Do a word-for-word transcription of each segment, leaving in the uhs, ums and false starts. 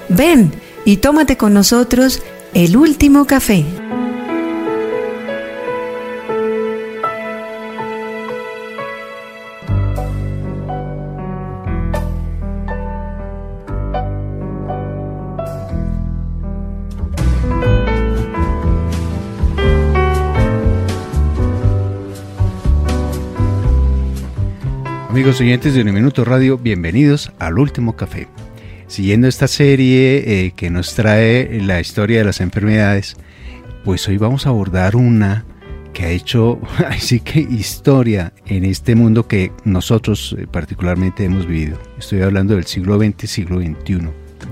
Ven y tómate con nosotros el último café. Amigos oyentes de Un Minuto Radio, bienvenidos al Último Café. Siguiendo esta serie eh, que nos trae la historia de las enfermedades, pues hoy vamos a abordar una que ha hecho así que historia en este mundo que nosotros eh, particularmente hemos vivido. Estoy hablando del siglo veinte, siglo veintiuno.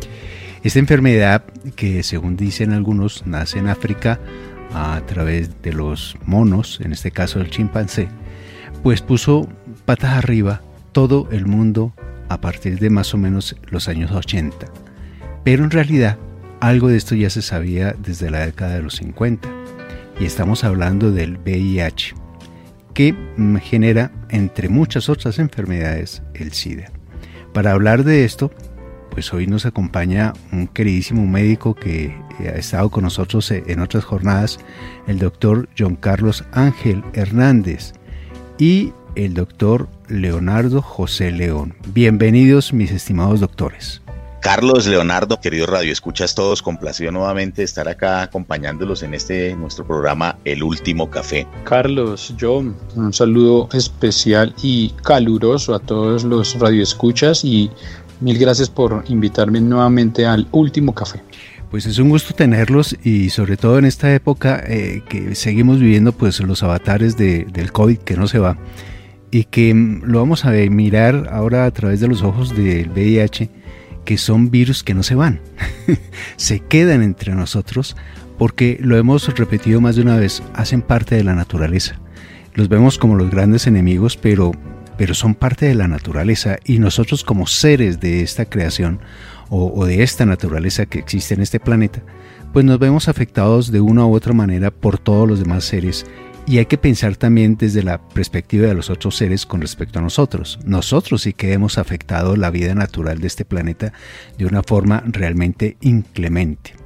Esta enfermedad, que según dicen algunos, nace en África a través de los monos, en este caso el chimpancé, pues puso patas arriba todo el mundo a partir de más o menos los años ochenta. Pero en realidad algo de esto ya se sabía desde la década de los cincuenta. Y estamos hablando del V I H, que genera, entre muchas otras enfermedades, el SIDA. Para hablar de esto, pues hoy nos acompaña un queridísimo médico que ha estado con nosotros en otras jornadas, el doctor John Carlos Ángel Hernández y el doctor Leonardo José León. Bienvenidos, mis estimados doctores. Carlos, Leonardo, queridos radioescuchas todos, complacido nuevamente de estar acá acompañándolos en este nuestro programa El Último Café. Carlos, John, un saludo especial y caluroso a todos los radioescuchas y mil gracias por invitarme nuevamente al Último Café. Pues es un gusto tenerlos y sobre todo en esta época eh, que seguimos viviendo pues los avatares de, del COVID que no se va y que lo vamos a mirar ahora a través de los ojos del V I H, que son virus que no se van, se quedan entre nosotros porque lo hemos repetido más de una vez, hacen parte de la naturaleza. Los vemos como los grandes enemigos, pero, pero son parte de la naturaleza y nosotros como seres de esta creación o, o de esta naturaleza que existe en este planeta, pues nos vemos afectados de una u otra manera por todos los demás seres. Y hay que pensar también desde la perspectiva de los otros seres con respecto a nosotros. Nosotros sí que hemos afectado la vida natural de este planeta de una forma realmente inclemente.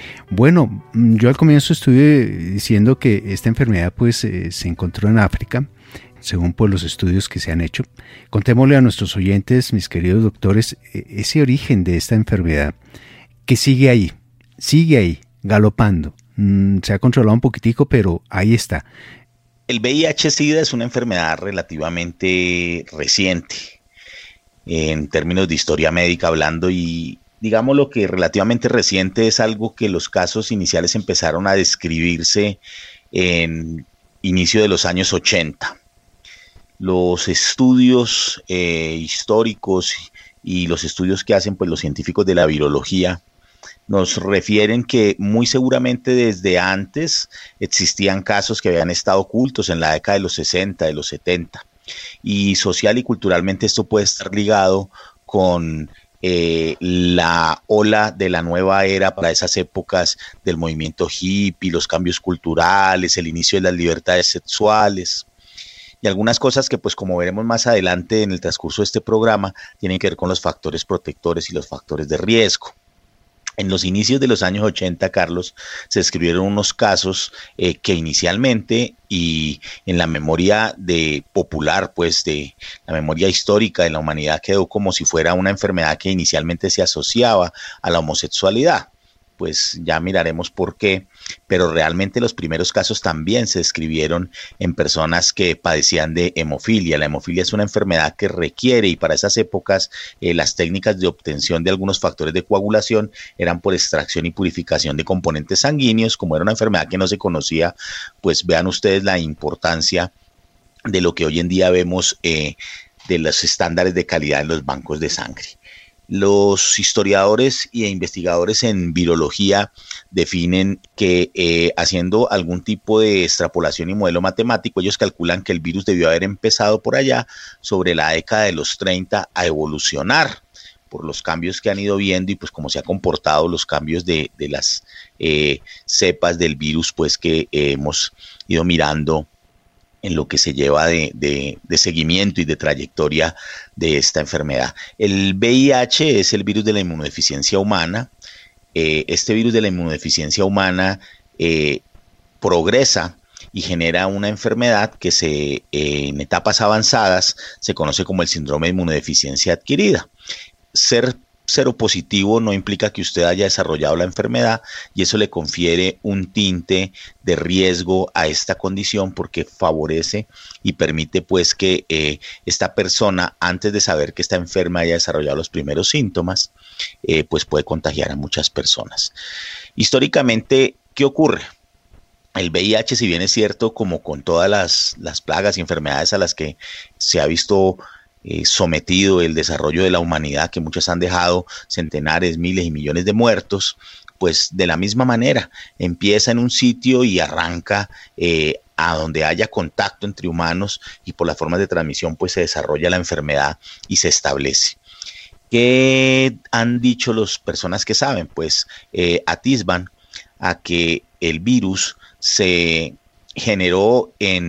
Bueno, yo al comienzo estuve diciendo que esta enfermedad pues eh, se encontró en África, según pues, los estudios que se han hecho. Contémosle a nuestros oyentes, mis queridos doctores, ese origen de esta enfermedad que sigue ahí, sigue ahí, galopando. Se ha controlado un poquitico, pero ahí está. El V I H-Sida es una enfermedad relativamente reciente en términos de historia médica hablando y digamos lo que relativamente reciente es algo que los casos iniciales empezaron a describirse en inicio de los años ochenta. Los estudios eh, históricos y los estudios que hacen pues, los científicos de la virología nos refieren que muy seguramente desde antes existían casos que habían estado ocultos en la década de los sesenta, de los setenta. Y social y culturalmente esto puede estar ligado con eh, la ola de la nueva era para esas épocas del movimiento hippie, los cambios culturales, el inicio de las libertades sexuales. Y algunas cosas que pues como veremos más adelante en el transcurso de este programa tienen que ver con los factores protectores y los factores de riesgo. En los inicios de los años ochenta, Carlos, se escribieron unos casos eh, que inicialmente y en la memoria de popular, pues de la memoria histórica de la humanidad quedó como si fuera una enfermedad que inicialmente se asociaba a la homosexualidad. Pues ya miraremos por qué, pero realmente los primeros casos también se describieron en personas que padecían de hemofilia. La hemofilia es una enfermedad que requiere, y para esas épocas eh, las técnicas de obtención de algunos factores de coagulación eran por extracción y purificación de componentes sanguíneos. Como era una enfermedad que no se conocía, pues vean ustedes la importancia de lo que hoy en día vemos eh, de los estándares de calidad en los bancos de sangre. Los historiadores e investigadores en virología definen que eh, haciendo algún tipo de extrapolación y modelo matemático, ellos calculan que el virus debió haber empezado por allá sobre la década de los treinta a evolucionar por los cambios que han ido viendo y pues cómo se ha comportado los cambios de, de las eh, cepas del virus pues que eh, hemos ido mirando en lo que se lleva de, de, de seguimiento y de trayectoria de esta enfermedad. El V I H es el virus de la inmunodeficiencia humana, eh, este virus de la inmunodeficiencia humana eh, progresa y genera una enfermedad que se, eh, en etapas avanzadas se conoce como el síndrome de inmunodeficiencia adquirida. Ser seropositivo no implica que usted haya desarrollado la enfermedad y eso le confiere un tinte de riesgo a esta condición porque favorece y permite pues que eh, esta persona, antes de saber que está enferma, haya desarrollado los primeros síntomas, eh, pues puede contagiar a muchas personas. Históricamente, ¿qué ocurre? El V I H, si bien es cierto, como con todas las, las plagas y enfermedades a las que se ha visto Eh, sometido el desarrollo de la humanidad, que muchas han dejado centenares, miles y millones de muertos, pues de la misma manera empieza en un sitio y arranca eh, a donde haya contacto entre humanos y por las formas de transmisión pues se desarrolla la enfermedad y se establece. ¿Qué han dicho las personas que saben? Pues eh, atisban a que el virus se generó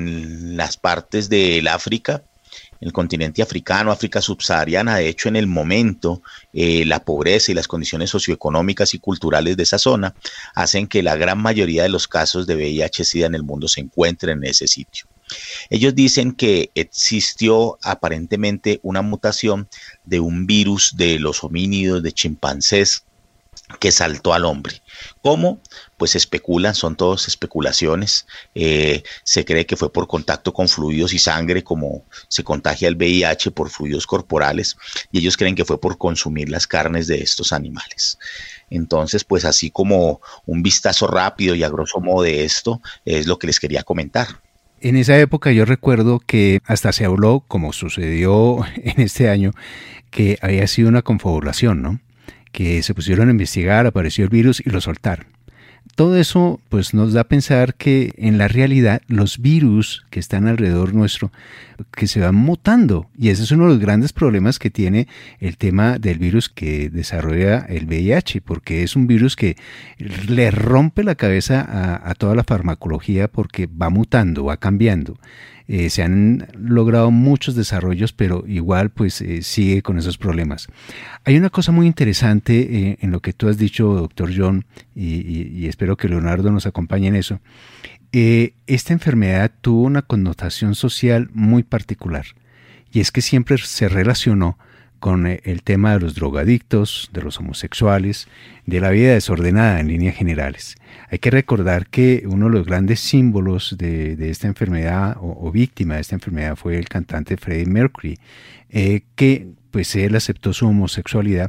en las partes del África, el continente africano, África subsahariana. De hecho, en el momento, eh, la pobreza y las condiciones socioeconómicas y culturales de esa zona hacen que la gran mayoría de los casos de V I H SIDA en el mundo se encuentren en ese sitio. Ellos dicen que existió aparentemente una mutación de un virus de los homínidos, de chimpancés, que saltó al hombre. ¿Cómo? Pues especulan, son todas especulaciones. Eh, se cree que fue por contacto con fluidos y sangre, como se contagia el V I H por fluidos corporales, y ellos creen que fue por consumir las carnes de estos animales. Entonces, pues así como un vistazo rápido y a grosso modo de esto, es lo que les quería comentar. En esa época yo recuerdo que hasta se habló, como sucedió en este año, que había sido una confabulación, ¿no? Que se pusieron a investigar, apareció el virus y lo soltaron. Todo eso pues nos da a pensar que en la realidad los virus que están alrededor nuestro que se van mutando, y ese es uno de los grandes problemas que tiene el tema del virus que desarrolla el V I H, porque es un virus que le rompe la cabeza a, a toda la farmacología porque va mutando, va cambiando. Eh, se han logrado muchos desarrollos, pero igual pues eh, sigue con esos problemas. Hay una cosa muy interesante eh, en lo que tú has dicho, doctor John, y, y, y espero que Leonardo nos acompañe en eso. Eh, esta enfermedad tuvo una connotación social muy particular, y es que siempre se relacionó con el tema de los drogadictos, de los homosexuales, de la vida desordenada en líneas generales. Hay que recordar que uno de los grandes símbolos de, de esta enfermedad o, o víctima de esta enfermedad fue el cantante Freddie Mercury, eh, que pues él aceptó su homosexualidad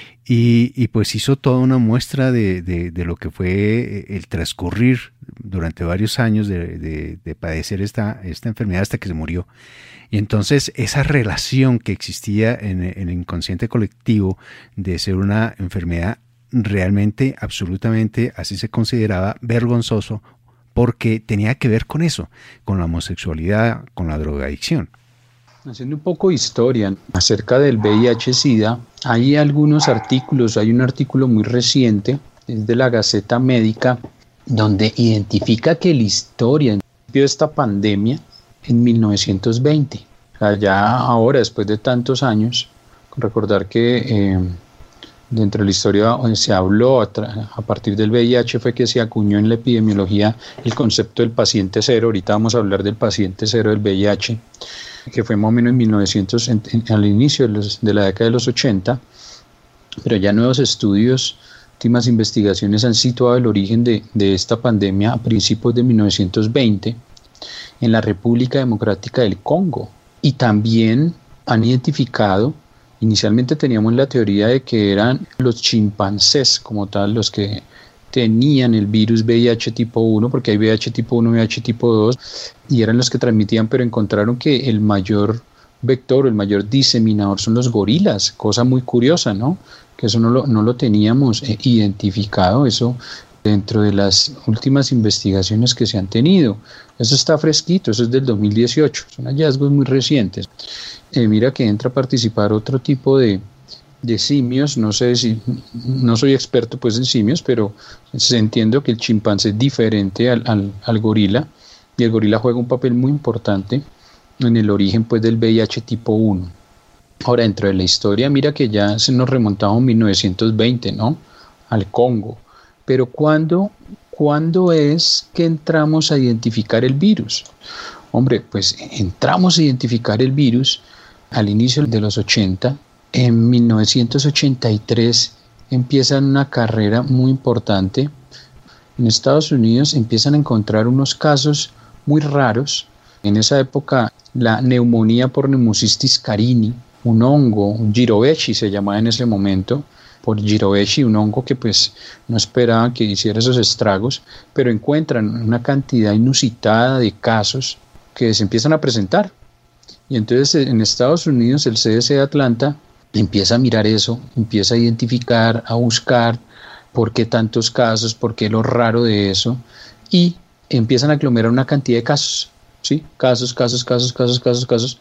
y, y pues hizo toda una muestra de, de, de lo que fue el transcurrir durante varios años de, de, de padecer esta, esta enfermedad hasta que se murió. Y entonces esa relación que existía en, en el inconsciente colectivo de ser una enfermedad realmente, absolutamente, así se consideraba, vergonzoso, porque tenía que ver con eso, con la homosexualidad, con la drogadicción. Haciendo un poco de historia acerca del V I H SIDA, hay algunos artículos, hay un artículo muy reciente, es de la Gaceta Médica, donde identifica que la historia de esta pandemia en mil novecientos veinte, o sea, ya ahora después de tantos años, recordar que eh, dentro de la historia se habló a, a partir del V I H fue que se acuñó en la epidemiología el concepto del paciente cero. Ahorita vamos a hablar del paciente cero del V I H, que fue más o menos en mil novecientos, en, en, al inicio de, los, de la década de los ochenta, pero ya nuevos estudios, últimas investigaciones han situado el origen de, de esta pandemia a principios de mil novecientos veinte en la República Democrática del Congo, y también han identificado, inicialmente teníamos la teoría de que eran los chimpancés como tal los que tenían el virus V I H tipo uno, porque hay V I H tipo uno, V I H tipo dos, y eran los que transmitían, pero encontraron que el mayor vector, el mayor diseminador son los gorilas, cosa muy curiosa, ¿no? Que eso no lo, no lo teníamos eh, identificado, eso dentro de las últimas investigaciones que se han tenido. Eso está fresquito, eso es del dos mil dieciocho, son hallazgos muy recientes. Eh, mira que entra a participar otro tipo de, de simios, no sé si, no soy experto pues en simios, pero se entiende que el chimpancé es diferente al, al, al gorila, y el gorila juega un papel muy importante en el origen pues del V I H tipo uno. Ahora, dentro de la historia, mira que ya se nos remontamos a mil novecientos veinte, ¿no? al Congo. Pero ¿cuándo, ¿cuándo es que entramos a identificar el virus? Hombre, pues entramos a identificar el virus al inicio de los ochenta. En mil novecientos ochenta y tres empiezan una carrera muy importante. En Estados Unidos empiezan a encontrar unos casos muy raros. En esa época, la neumonía por Pneumocystis carini, un hongo, un Jirovecii se llamaba en ese momento, por Jirovecii, un hongo que pues no esperaba que hiciera esos estragos, pero encuentran una cantidad inusitada de casos que se empiezan a presentar. Y entonces en Estados Unidos el C D C de Atlanta empieza a mirar eso, empieza a identificar, a buscar por qué tantos casos, por qué lo raro de eso, y empiezan a aglomerar una cantidad de casos, ¿sí? Casos, casos, casos, casos, casos, casos,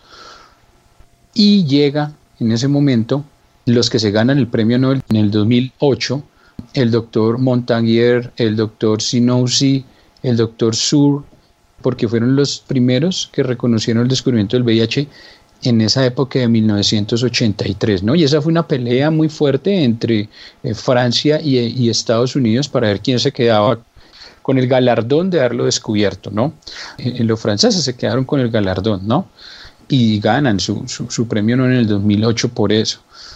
y llega en ese momento los que se ganan el premio Nobel en el dos mil ocho, el doctor Montaguer, el doctor Sinouzi, el doctor Sur, porque fueron los primeros que reconocieron el descubrimiento del V I H en esa época de mil novecientos ochenta y tres, ¿no? Y esa fue una pelea muy fuerte entre eh, Francia y, y Estados Unidos para ver quién se quedaba con el galardón de haberlo descubierto, ¿no? Eh, los franceses se quedaron con el galardón, ¿no? Y ganan su, su, su premio Nobel en el dos mil ocho por eso.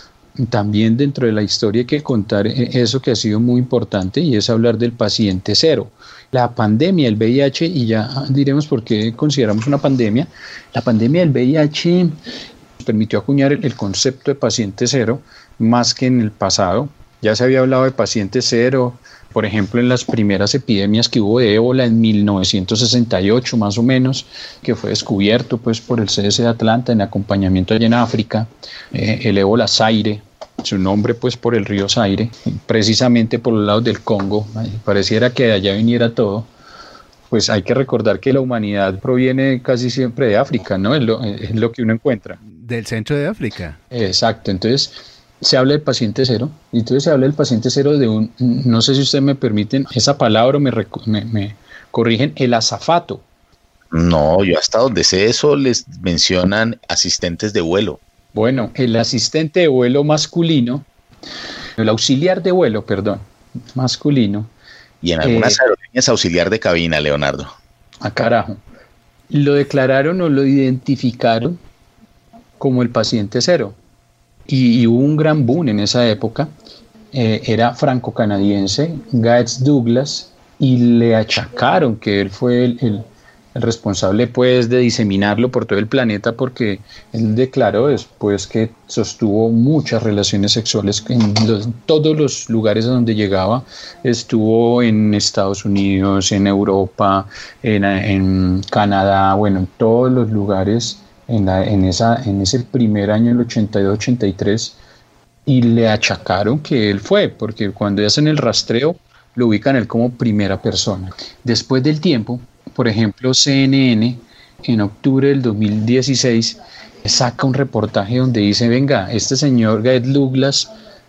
También dentro de la historia hay que contar eso que ha sido muy importante, y es hablar del paciente cero. La pandemia del V I H, y ya diremos por qué consideramos una pandemia, la pandemia del V I H permitió acuñar el, el concepto de paciente cero más que en el pasado. Ya se había hablado de paciente cero, por ejemplo, en las primeras epidemias que hubo de ébola en mil novecientos sesenta y ocho más o menos, que fue descubierto pues, por el C D C de Atlanta en acompañamiento allá en África, eh, el ébola Zaire, su nombre pues por el río Zaire, precisamente por los lados del Congo, pareciera que de allá viniera todo. Pues hay que recordar que la humanidad proviene casi siempre de África, ¿no? Es lo, es lo que uno encuentra. Del centro de África. Exacto, entonces se habla del paciente cero, y entonces se habla del paciente cero de un, no sé si ustedes me permiten esa palabra, me, me, me corrigen, el azafato. No, yo hasta donde sé eso les mencionan asistentes de vuelo. Bueno, el asistente de vuelo masculino, el auxiliar de vuelo, perdón, masculino. Y en algunas eh, aerolíneas auxiliar de cabina, Leonardo. Ah, carajo. Lo declararon o lo identificaron como el paciente cero. Y, y hubo un gran boom en esa época. Eh, era franco-canadiense, Gates Douglas, y le achacaron que él fue el, el, el responsable pues, de diseminarlo por todo el planeta, porque él declaró después que sostuvo muchas relaciones sexuales en los, todos los lugares a donde llegaba. Estuvo en Estados Unidos, en Europa, en, en Canadá, bueno, en todos los lugares. En, la, en, esa, en ese primer año, el ochenta y dos ochenta y tres, y le achacaron que él fue, porque cuando hacen el rastreo lo ubican él como primera persona. Después del tiempo, por ejemplo, C N N en octubre del dos mil dieciséis saca un reportaje donde dice, venga, este señor Gates Douglas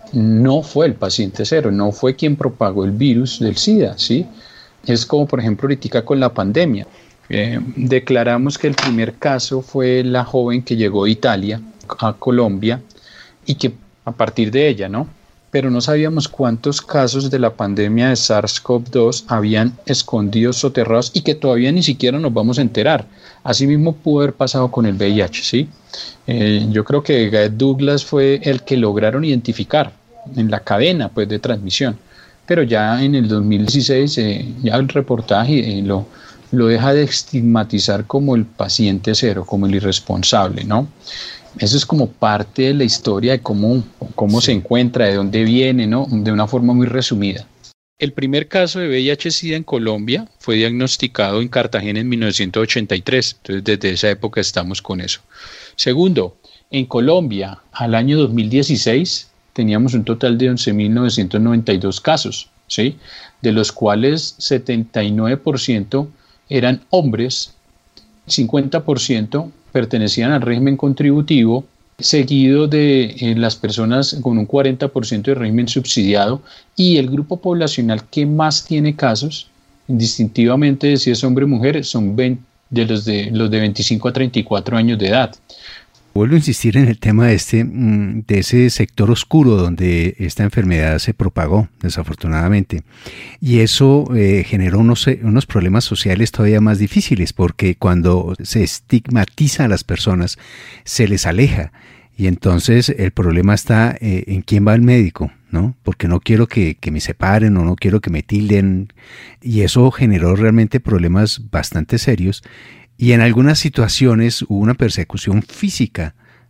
no fue el paciente cero, no fue quien propagó el virus del SIDA, ¿sí? Es como por ejemplo ahorita con la pandemia. Eh, declaramos que el primer caso fue la joven que llegó de Italia a Colombia y que a partir de ella, ¿no? Pero no sabíamos cuántos casos de la pandemia de SARS CoV dos habían escondidos, soterrados, y que todavía ni siquiera nos vamos a enterar. Asimismo pudo haber pasado con el V I H, ¿sí? Eh, yo creo que Gates Douglas fue el que lograron identificar en la cadena pues, de transmisión, pero ya en el dos mil dieciséis eh, ya el reportaje eh, lo lo deja de estigmatizar como el paciente cero, como el irresponsable, ¿no? Eso es como parte de la historia de cómo, cómo sí. se encuentra, de dónde viene, ¿no? De una forma muy resumida. El primer caso de V I H-Sida en Colombia fue diagnosticado en Cartagena en mil novecientos ochenta y tres, entonces desde esa época estamos con eso. Segundo, en Colombia, al año dos mil dieciséis, teníamos un total de once mil novecientos noventa y dos casos, ¿sí? De los cuales setenta y nueve por ciento eran hombres, cincuenta por ciento pertenecían al régimen contributivo, seguido de eh, las personas con un cuarenta por ciento de régimen subsidiado, y el grupo poblacional que más tiene casos, indistintivamente de si es hombre o mujer, son veinte, de los de los de veinticinco a treinta y cuatro años de edad. Vuelvo a insistir en el tema de, este, de ese sector oscuro donde esta enfermedad se propagó, desafortunadamente. Y eso eh, generó unos, unos problemas sociales todavía más difíciles, porque cuando se estigmatiza a las personas, se les aleja. Y entonces el problema está eh, en quién va al médico, ¿no? Porque no quiero que, que me separen o no quiero que me tilden. Y eso generó realmente problemas bastante serios. Y en algunas situaciones hubo una persecución física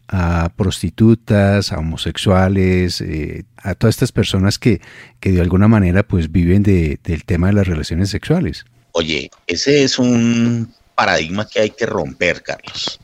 a prostitutas, a homosexuales, eh, a todas estas personas que, que de alguna manera pues viven de, del tema de las relaciones sexuales. Oye, ese es un paradigma que hay que romper, Carlos.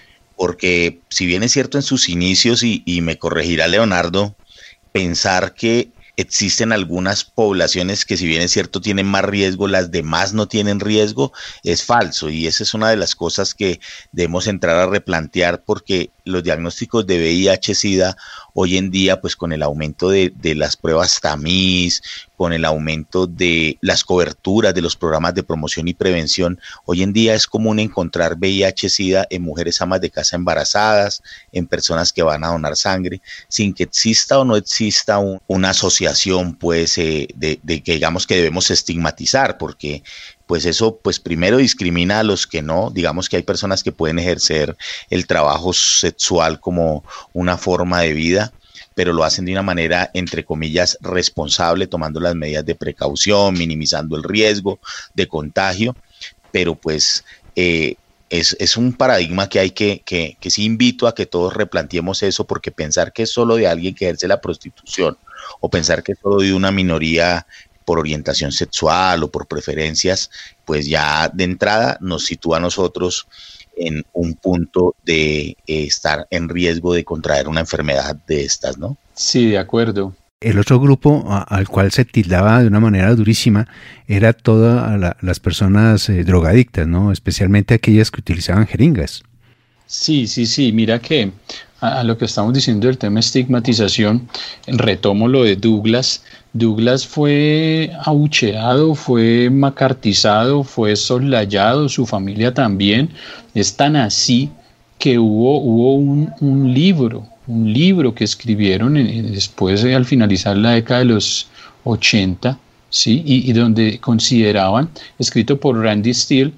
Porque si bien es cierto en sus inicios, y, y me corregirá Leonardo, pensar que existen algunas poblaciones que si bien es cierto tienen más riesgo, las demás no tienen riesgo, es falso, y esa es una de las cosas que debemos entrar a replantear, porque los diagnósticos de V I H SIDA hoy en día, pues con el aumento de, de las pruebas tamiz, con el aumento de las coberturas de los programas de promoción y prevención, hoy en día es común encontrar V I H SIDA en mujeres amas de casa embarazadas, en personas que van a donar sangre, sin que exista o no exista un, una asociación pues eh, de, de que digamos que debemos estigmatizar, porque pues eso pues primero discrimina a los que no, digamos que hay personas que pueden ejercer el trabajo sexual como una forma de vida, pero lo hacen de una manera, entre comillas, responsable, tomando las medidas de precaución, minimizando el riesgo de contagio, pero pues eh, es, es un paradigma que hay que, que, que sí invito a que todos replanteemos eso, porque pensar que es solo de alguien que ejerce la prostitución, o pensar que es solo de una minoría por orientación sexual o por preferencias, pues ya de entrada nos sitúa a nosotros en un punto de eh, estar en riesgo de contraer una enfermedad de estas, ¿no? Sí, de acuerdo. El otro grupo a, al cual se tildaba de una manera durísima era todas la, las personas eh, drogadictas, ¿no? Especialmente aquellas que utilizaban jeringas. Sí, sí, sí. Mira que a, a lo que estamos diciendo del tema estigmatización, retomo lo de Douglas. Douglas fue abucheado, fue macartizado, fue soslayado, su familia también. Es tan así que hubo, hubo un, un libro, un libro que escribieron en, después al finalizar la década de los ochenta, ¿sí? y, y donde consideraban, escrito por Randy Steele,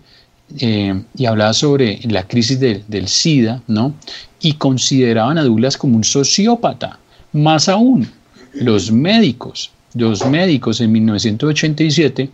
eh, y hablaba sobre la crisis de, del SIDA, ¿no? Y consideraban a Douglas como un sociópata. Más aún, los médicos, los médicos en mil novecientos ochenta y siete,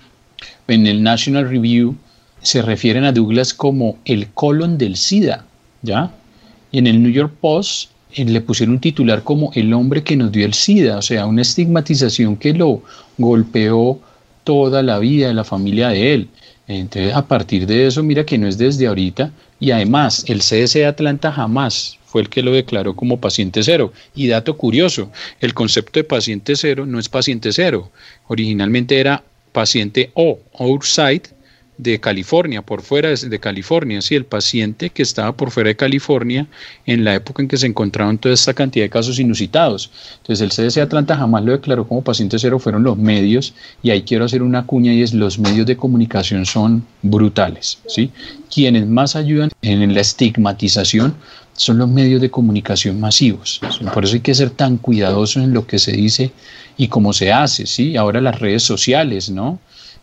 en el National Review, se refieren a Douglas como el colon del SIDA, ¿ya? Y en el New York Post eh, le pusieron un titular como el hombre que nos dio el SIDA, o sea, una estigmatización que lo golpeó toda la vida de la familia de él. Entonces, a partir de eso, mira que no es desde ahorita, y además, el C D C de Atlanta jamás fue el que lo declaró como paciente cero. Y dato curioso, el concepto de paciente cero no es paciente cero, originalmente era paciente O, outside de California, por fuera de California, sí, el paciente que estaba por fuera de California en la época en que se encontraron toda esta cantidad de casos inusitados. Entonces el C D C de Atlanta jamás lo declaró como paciente cero, fueron los medios, y ahí quiero hacer una cuña, y es: los medios de comunicación son brutales, ¿sí? Quienes más ayudan en la estigmatización son los medios de comunicación masivos. Por eso hay que ser tan cuidadosos en lo que se dice y cómo se hace, ¿sí? Ahora las redes sociales, ¿no?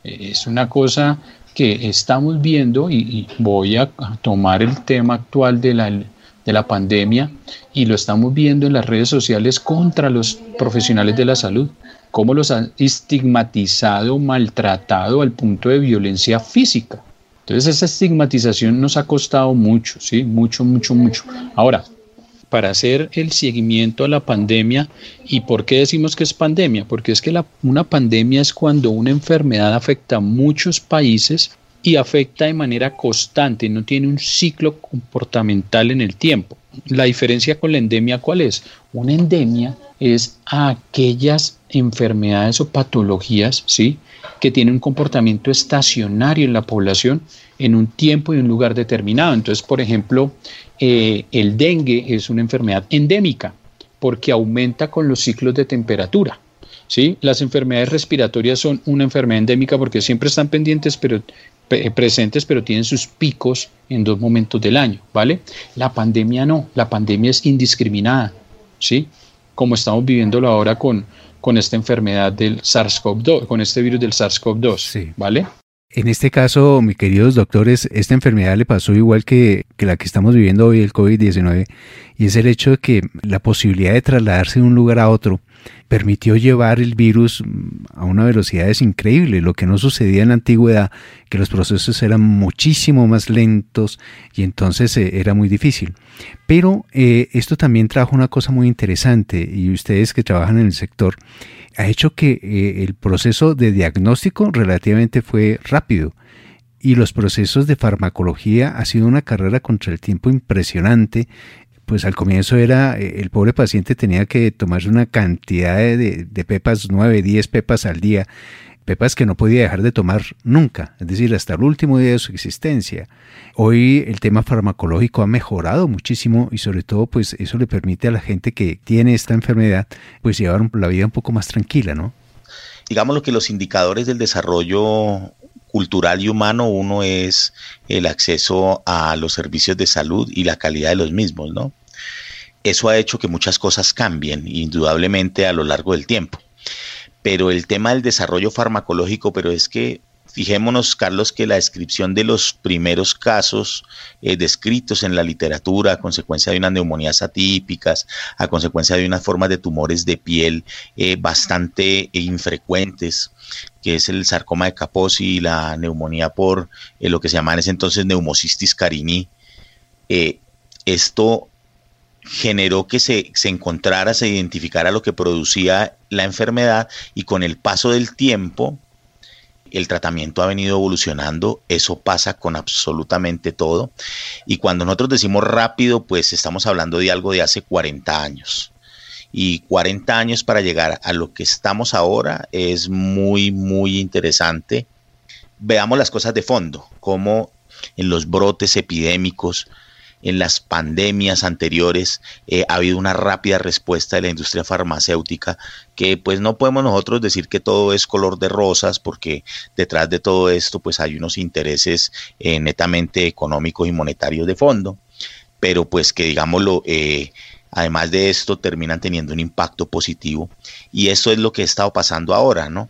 Es una cosa que estamos viendo, y, y voy a, a tomar el tema actual de la, de la pandemia, y lo estamos viendo en las redes sociales contra los profesionales de la salud, cómo los han estigmatizado, maltratado al punto de violencia física. Entonces esa estigmatización nos ha costado mucho, ¿sí? Mucho, mucho, mucho. Ahora, para hacer el seguimiento a la pandemia, ¿y por qué decimos que es pandemia? Porque es que la, una pandemia es cuando una enfermedad afecta a muchos países y afecta de manera constante, no tiene un ciclo comportamental en el tiempo. La diferencia con la endemia, ¿cuál es? Una endemia es a aquellas enfermedades o patologías, ¿sí?, que tienen un comportamiento estacionario en la población en un tiempo y un lugar determinado. Entonces, por ejemplo, eh, el dengue es una enfermedad endémica porque aumenta con los ciclos de temperatura, ¿sí? Las enfermedades respiratorias son una enfermedad endémica porque siempre están pendientes, pero pre- presentes, pero tienen sus picos en dos momentos del año, ¿vale? La pandemia no, la pandemia es indiscriminada, ¿sí? Como estamos viviéndolo ahora con, con esta enfermedad del SARS-CoV dos, con este virus del SARS-CoV dos, sí. ¿Vale? En este caso, mis queridos doctores, esta enfermedad le pasó igual que, que la que estamos viviendo hoy, el COVID diecinueve, y es el hecho de que la posibilidad de trasladarse de un lugar a otro permitió llevar el virus a una velocidad increíble, lo que no sucedía en la antigüedad, que los procesos eran muchísimo más lentos y entonces eh, era muy difícil. Pero eh, esto también trajo una cosa muy interesante, y ustedes que trabajan en el sector, ha hecho que eh, el proceso de diagnóstico relativamente fue rápido, y los procesos de farmacología ha sido una carrera contra el tiempo impresionante. Pues al comienzo era, eh, el pobre paciente tenía que tomarse una cantidad de, de, de pepas, nueve, diez pepas al día, pepas que no podía dejar de tomar nunca, es decir, hasta el último día de su existencia. Hoy el tema farmacológico ha mejorado muchísimo y sobre todo pues eso le permite a la gente que tiene esta enfermedad pues llevar la vida un poco más tranquila, ¿no? Digamos lo que los indicadores del desarrollo cultural y humano, uno es el acceso a los servicios de salud y la calidad de los mismos, ¿no? Eso ha hecho que muchas cosas cambien indudablemente a lo largo del tiempo. Pero el tema del desarrollo farmacológico, pero es que fijémonos, Carlos, que la descripción de los primeros casos eh, descritos en la literatura a consecuencia de unas neumonías atípicas, a consecuencia de unas formas de tumores de piel eh, bastante eh, infrecuentes, que es el sarcoma de Kaposi y la neumonía por eh, lo que se llamaba en ese entonces Pneumocystis carinii, eh, esto generó que se, se encontrara, se identificara lo que producía la enfermedad, y con el paso del tiempo el tratamiento ha venido evolucionando. Eso pasa con absolutamente todo, y cuando nosotros decimos rápido, pues estamos hablando de algo de hace cuarenta años, y cuarenta años para llegar a lo que estamos ahora es muy muy interesante. Veamos las cosas de fondo, como en los brotes epidémicos, en las pandemias anteriores, eh, ha habido una rápida respuesta de la industria farmacéutica, que pues no podemos nosotros decir que todo es color de rosas, porque detrás de todo esto pues hay unos intereses eh, netamente económicos y monetarios de fondo, pero pues que digámoslo, eh, además de esto terminan teniendo un impacto positivo, y eso es lo que ha estado pasando ahora, ¿no?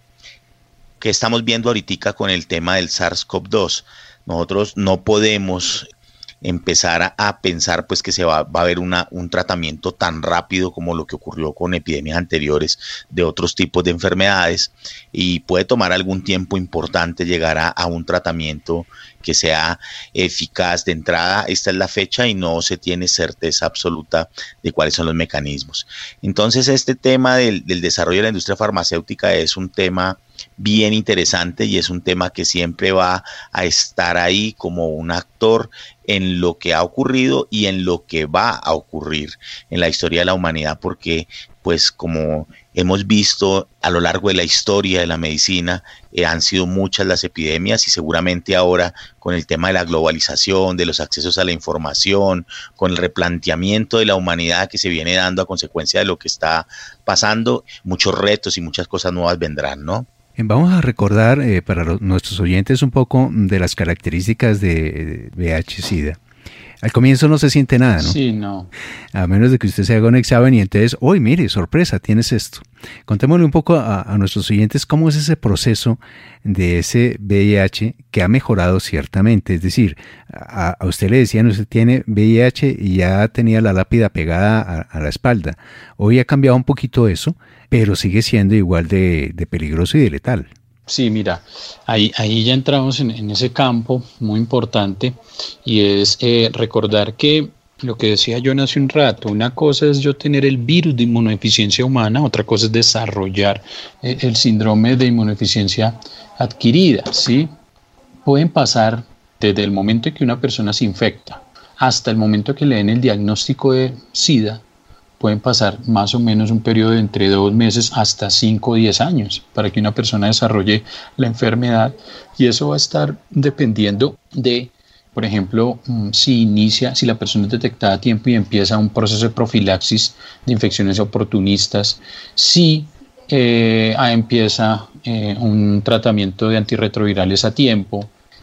Que estamos viendo ahorita con el tema del SARS-CoV dos. Nosotros no podemos empezar a, a pensar pues que se va, va a haber una, un tratamiento tan rápido como lo que ocurrió con epidemias anteriores de otros tipos de enfermedades, y puede tomar algún tiempo importante llegar a, a un tratamiento que sea eficaz. De entrada, esta es la fecha y no se tiene certeza absoluta de cuáles son los mecanismos. Entonces este tema del, del desarrollo de la industria farmacéutica es un tema bien interesante, y es un tema que siempre va a estar ahí como un actor en lo que ha ocurrido y en lo que va a ocurrir en la historia de la humanidad, porque pues como hemos visto a lo largo de la historia de la medicina, eh, han sido muchas las epidemias, y seguramente ahora con el tema de la globalización, de los accesos a la información, con el replanteamiento de la humanidad que se viene dando a consecuencia de lo que está pasando, muchos retos y muchas cosas nuevas vendrán, ¿no? Vamos a recordar eh, para los, nuestros oyentes un poco de las características de V I H-Sida. Al comienzo no se siente nada, ¿no? Sí, no. A menos de que usted se haga un examen y entonces, ¡uy, mire, sorpresa, tienes esto! Contémosle un poco a, a nuestros oyentes cómo es ese proceso de ese V I H que ha mejorado ciertamente. Es decir, a, a usted le decían, usted tiene V I H y ya tenía la lápida pegada a, a la espalda. Hoy ha cambiado un poquito eso, pero sigue siendo igual de, de peligroso y de letal. Sí, mira, ahí, ahí ya entramos en, en ese campo muy importante, y es eh, recordar que lo que decía yo hace un rato, una cosa es yo tener el virus de inmunodeficiencia humana, otra cosa es desarrollar eh, el síndrome de inmunodeficiencia adquirida, ¿sí? Pueden pasar desde el momento en que una persona se infecta hasta el momento que le den el diagnóstico de SIDA. Pueden pasar más o menos un periodo de entre dos meses hasta cinco o diez años para que una persona desarrolle la enfermedad, y eso va a estar dependiendo de, por ejemplo, si inicia, si la persona es detectada a tiempo y empieza un proceso de profilaxis de infecciones oportunistas, si eh, empieza eh, un tratamiento de antirretrovirales a tiempo,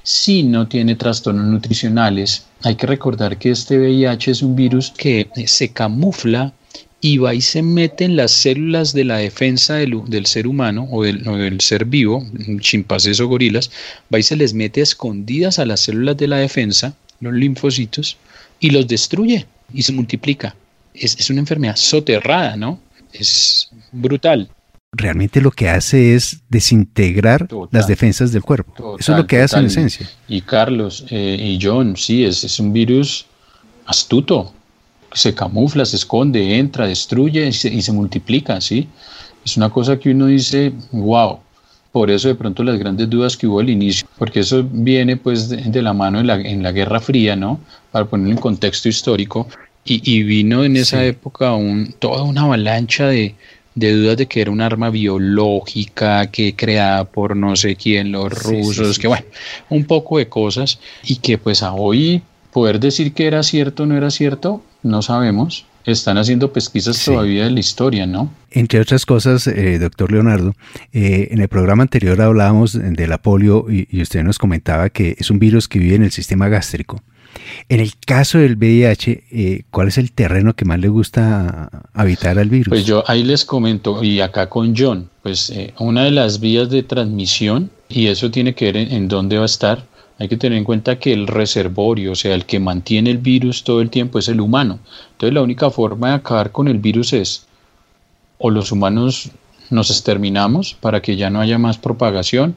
si no tiene trastornos nutricionales. Hay que recordar que este V I H es un virus que se camufla y va y se mete en las células de la defensa del, del ser humano o del, o del ser vivo, chimpancés o gorilas, va y se les mete escondidas a las células de la defensa, los linfocitos, y los destruye y se multiplica. Es, es una enfermedad soterrada, ¿no? Es brutal. Realmente lo que hace es desintegrar total, las defensas del cuerpo. Total, Eso es lo que total. hace en esencia. Y Carlos eh, y John, sí, es, es un virus astuto. Se camufla, se esconde, entra, destruye y se, y se multiplica, ¿sí? Es una cosa que uno dice, wow. Por eso de pronto las grandes dudas que hubo al inicio, porque eso viene pues de, de la mano en la, en la Guerra Fría, ¿no? Para ponerlo en contexto histórico. Y, y vino en esa sí. época un, toda una avalancha de, de dudas de que era un arma biológica, que creada por no sé quién, los rusos, sí, sí, sí. que bueno, un poco de cosas. Y que pues a hoy poder decir que era cierto o no era cierto, no sabemos. Están haciendo pesquisas sí. todavía de la historia, ¿no? Entre otras cosas, eh, doctor Leonardo, eh, en el programa anterior hablábamos de la polio y, y usted nos comentaba que es un virus que vive en el sistema gástrico. En el caso del V I H, eh, ¿cuál es el terreno que más le gusta habitar al virus? Pues yo ahí les comento, y acá con John, pues eh, una de las vías de transmisión, y eso tiene que ver en, en dónde va a estar. Hay que tener en cuenta que el reservorio, o sea, el que mantiene el virus todo el tiempo es el humano. Entonces la única forma de acabar con el virus es o los humanos nos exterminamos para que ya no haya más propagación,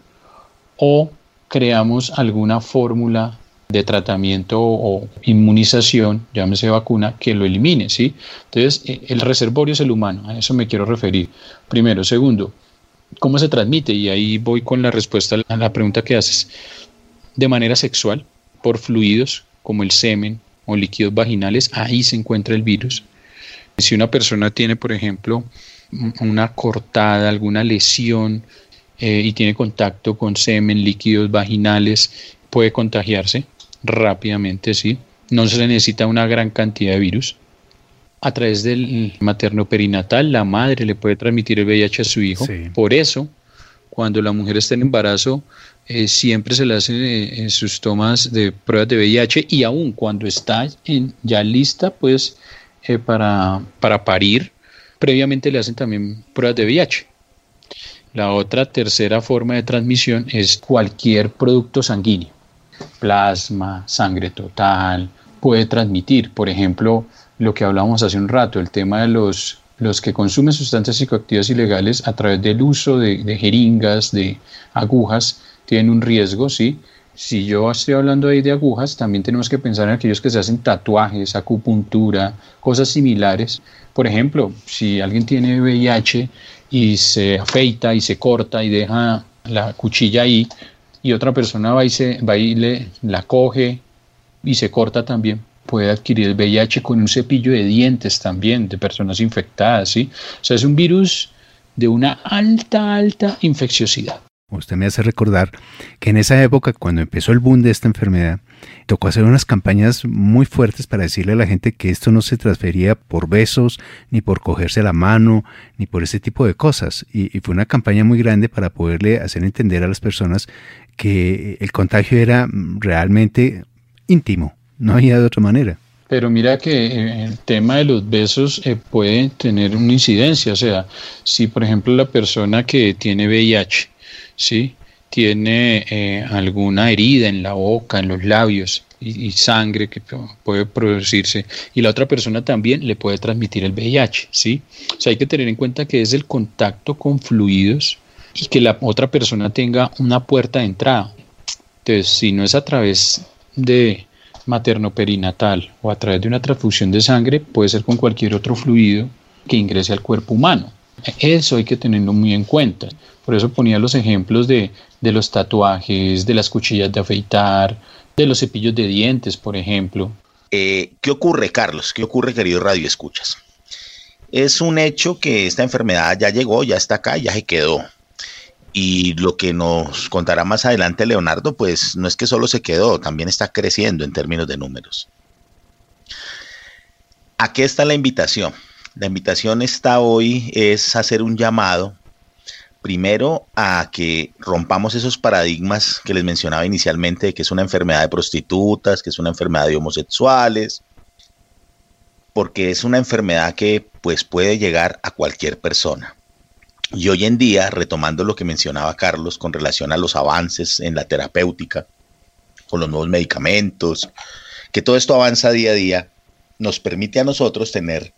o creamos alguna fórmula de tratamiento o inmunización, llámese vacuna, que lo elimine, ¿sí? Entonces el reservorio es el humano, a eso me quiero referir. Primero. Segundo, ¿cómo se transmite? Y ahí voy con la respuesta a la pregunta que haces. De manera sexual, por fluidos como el semen o líquidos vaginales, ahí se encuentra el virus. Si una persona tiene, por ejemplo, una cortada, alguna lesión eh, y tiene contacto con semen, líquidos vaginales, puede contagiarse rápidamente, ¿sí? No se le necesita una gran cantidad de virus. A través del materno perinatal, la madre le puede transmitir el V I H a su hijo. Sí. Por eso, cuando la mujer está en embarazo, Eh, siempre se le hacen eh, sus tomas de pruebas de V I H, y aún cuando está en, ya lista pues eh, para, para parir, previamente le hacen también pruebas de V I H. La otra tercera forma de transmisión es cualquier producto sanguíneo, plasma, sangre total, puede transmitir. Por ejemplo, lo que hablábamos hace un rato, el tema de los, los que consumen sustancias psicoactivas ilegales a través del uso de, de jeringas, de agujas, tienen un riesgo, ¿sí? Si yo estoy hablando ahí de agujas, también tenemos que pensar en aquellos que se hacen tatuajes, acupuntura, cosas similares. Por ejemplo, si alguien tiene V I H y se afeita y se corta y deja la cuchilla ahí, y otra persona va y, se, va y le, la coge y se corta también, puede adquirir el V I H con un cepillo de dientes también de personas infectadas, ¿sí? O sea, es un virus de una alta, alta infecciosidad. Usted me hace recordar que en esa época, cuando empezó el boom de esta enfermedad, tocó hacer unas campañas muy fuertes para decirle a la gente que esto no se transfería por besos, ni por cogerse la mano, ni por ese tipo de cosas. Y, y fue una campaña muy grande para poderle hacer entender a las personas que el contagio era realmente íntimo, no había de otra manera. Pero mira que el tema de los besos eh, puede tener una incidencia. O sea, si por ejemplo la persona que tiene V I H, ¿sí?, tiene eh, alguna herida en la boca, en los labios y, y sangre que puede producirse, y la otra persona también le puede transmitir el V I H, ¿sí? O sea, hay que tener en cuenta que es el contacto con fluidos y que la otra persona tenga una puerta de entrada. Entonces, si no es a través de materno-perinatal o a través de una transfusión de sangre, puede ser con cualquier otro fluido que ingrese al cuerpo humano. Eso hay que tenerlo muy en cuenta. Por eso ponía los ejemplos de, de los tatuajes, de las cuchillas de afeitar, de los cepillos de dientes, por ejemplo. Eh, ¿Qué ocurre, Carlos? ¿Qué ocurre, querido Radio Escuchas? Es un hecho que esta enfermedad ya llegó, ya está acá, ya se quedó. Y lo que nos contará más adelante Leonardo, pues no es que solo se quedó, también está creciendo en términos de números. Aquí está la invitación. La invitación está hoy es hacer un llamado primero a que rompamos esos paradigmas que les mencionaba inicialmente, de que es una enfermedad de prostitutas, que es una enfermedad de homosexuales, porque es una enfermedad que pues puede llegar a cualquier persona. Y hoy en día, retomando lo que mencionaba Carlos con relación a los avances en la terapéutica, con los nuevos medicamentos, que todo esto avanza día a día, nos permite a nosotros tener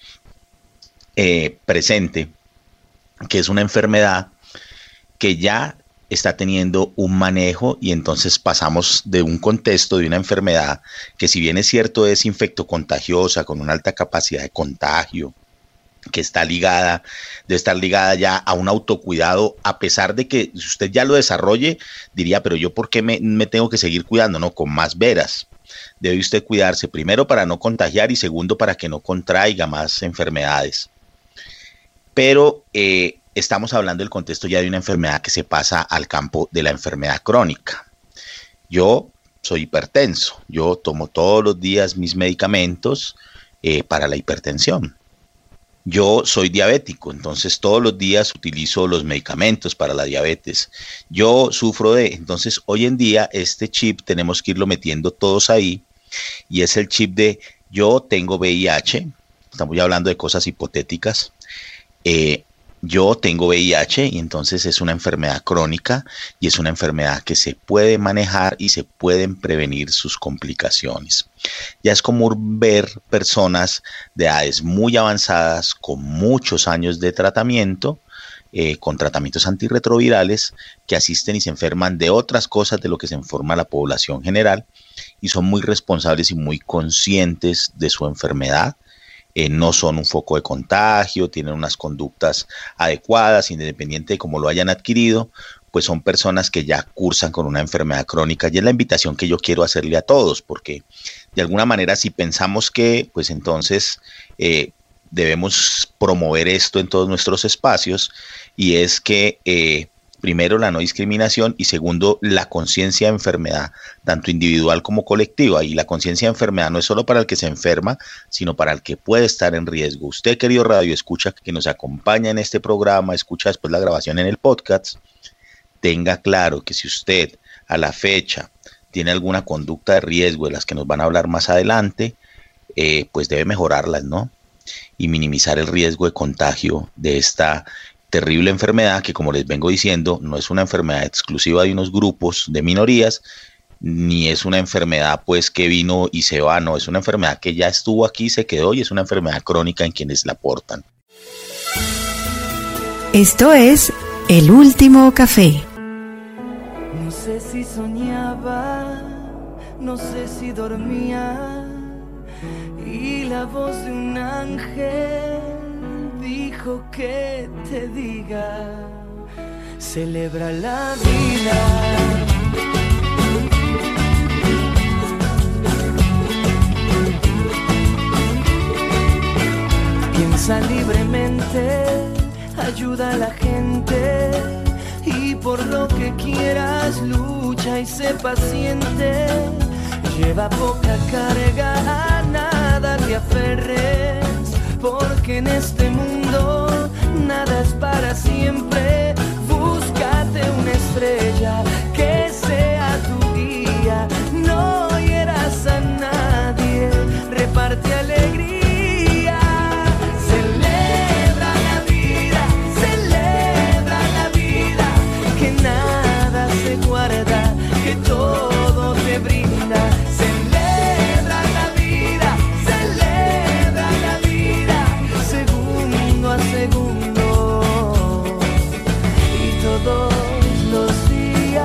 eh, presente que es una enfermedad que ya está teniendo un manejo, y entonces pasamos de un contexto de una enfermedad que, si bien es cierto es infectocontagiosa, con una alta capacidad de contagio, que está ligada, debe estar ligada ya a un autocuidado, a pesar de que si usted ya lo desarrolle, diría, pero yo ¿por qué me, me tengo que seguir cuidando? No, con más veras. Debe usted cuidarse, primero para no contagiar y segundo para que no contraiga más enfermedades. Pero eh, estamos hablando del contexto ya de una enfermedad que se pasa al campo de la enfermedad crónica. Yo soy hipertenso, yo tomo todos los días mis medicamentos eh, para la hipertensión. Yo soy diabético, entonces todos los días utilizo los medicamentos para la diabetes. Yo sufro de, entonces hoy en día este chip tenemos que irlo metiendo todos ahí, y es el chip de yo tengo V I H, estamos ya hablando de cosas hipotéticas, eh, yo tengo V I H y entonces es una enfermedad crónica y es una enfermedad que se puede manejar y se pueden prevenir sus complicaciones. Ya es común ver personas de edades muy avanzadas con muchos años de tratamiento, eh, con tratamientos antirretrovirales, que asisten y se enferman de otras cosas de lo que se enferma la población general, y son muy responsables y muy conscientes de su enfermedad. Eh, no son un foco de contagio, tienen unas conductas adecuadas, independiente de cómo lo hayan adquirido, pues son personas que ya cursan con una enfermedad crónica, y es la invitación que yo quiero hacerle a todos, porque de alguna manera si pensamos que, pues entonces eh, debemos promover esto en todos nuestros espacios, y es que eh, primero la no discriminación y segundo la conciencia de enfermedad, tanto individual como colectiva. Y la conciencia de enfermedad no es solo para el que se enferma, sino para el que puede estar en riesgo. Usted, querido radio escucha, que nos acompaña en este programa, escucha después la grabación en el podcast, tenga claro que si usted a la fecha tiene alguna conducta de riesgo de las que nos van a hablar más adelante, eh, pues debe mejorarlas, ¿no? Y minimizar el riesgo de contagio de esta terrible enfermedad que, como les vengo diciendo, no es una enfermedad exclusiva de unos grupos de minorías, ni es una enfermedad pues que vino y se va, no, es una enfermedad que ya estuvo aquí, se quedó, y es una enfermedad crónica en quienes la portan. Esto es El Último Café. No sé si soñaba, no sé si dormía, y la voz de un ángel dijo que te diga, celebra la vida. Piensa libremente, ayuda a la gente, y por lo que quieras lucha y sé paciente. Lleva poca carga, a nada te aferres, porque en este mundo nada es para siempre. Búscate una estrella que sea tu guía, no hieras a nadie, reparte alegría. Celebra la vida, celebra la vida, que nada se guarda, que todo te brinda. Celebra la vida, celebra la vida, segundo a segundo y todos los días.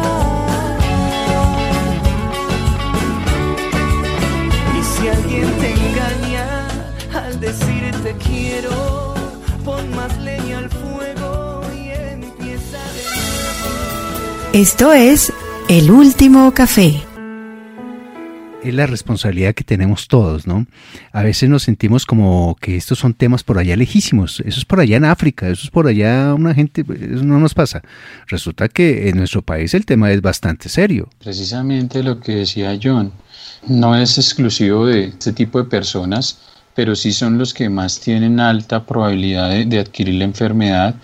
Y si alguien te engaña al decirte quiero, pon más leña al fuego y empieza de nuevo. Esto es El Último Café. Es la responsabilidad que tenemos todos, ¿no? A veces nos sentimos como que estos son temas por allá lejísimos, eso es por allá en África, eso es por allá una gente, eso no nos pasa. Resulta que en nuestro país el tema es bastante serio. Precisamente lo que decía John, no es exclusivo de este tipo de personas, pero sí son los que más tienen alta probabilidad de, de adquirir la enfermedad,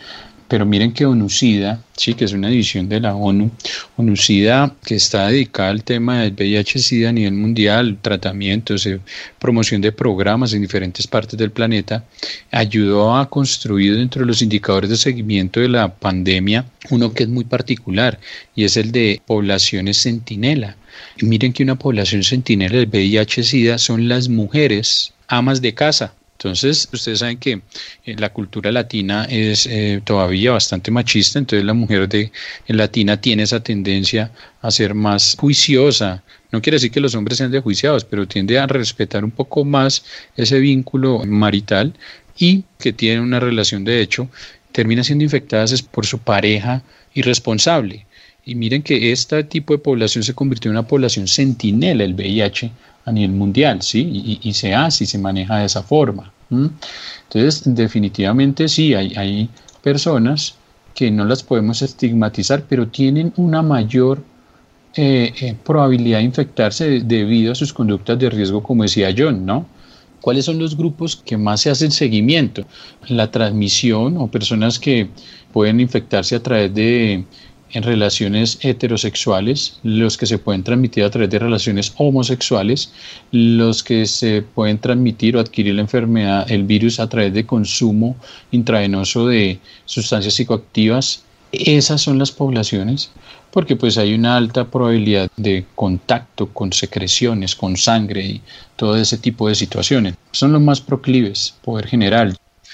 Pero miren que ONUCIDA, sí, que es una división de la ONU, ONUCIDA, que está dedicada al tema del V I H SIDA a nivel mundial, tratamientos, eh, promoción de programas en diferentes partes del planeta, ayudó a construir dentro de los indicadores de seguimiento de la pandemia uno que es muy particular, y es el de poblaciones centinela. Y miren que una población centinela del V I H SIDA son las mujeres amas de casa. Entonces, ustedes saben que eh, la cultura latina es eh, todavía bastante machista, entonces la mujer de, eh, latina tiene esa tendencia a ser más juiciosa. No quiere decir que los hombres sean desjuiciados, pero tiende a respetar un poco más ese vínculo marital, y que tienen una relación de hecho, termina siendo infectadas es por su pareja irresponsable. Y miren que este tipo de población se convirtió en una población centinela del V I H a nivel mundial, ¿sí? Y, y se hace y se maneja de esa forma. ¿Mm? Entonces, definitivamente sí, hay, hay personas que no las podemos estigmatizar, pero tienen una mayor eh, eh, probabilidad de infectarse debido a sus conductas de riesgo, como decía John, ¿no? ¿Cuáles son los grupos que más se hacen seguimiento? La transmisión, o personas que pueden infectarse a través de en relaciones heterosexuales, los que se pueden transmitir a través de relaciones homosexuales, los que se pueden transmitir o adquirir la enfermedad, el virus, a través de consumo intravenoso de sustancias psicoactivas. Esas son las poblaciones, porque pues hay una alta probabilidad de contacto con secreciones, con sangre y todo ese tipo de situaciones. Son los más proclives, poder general.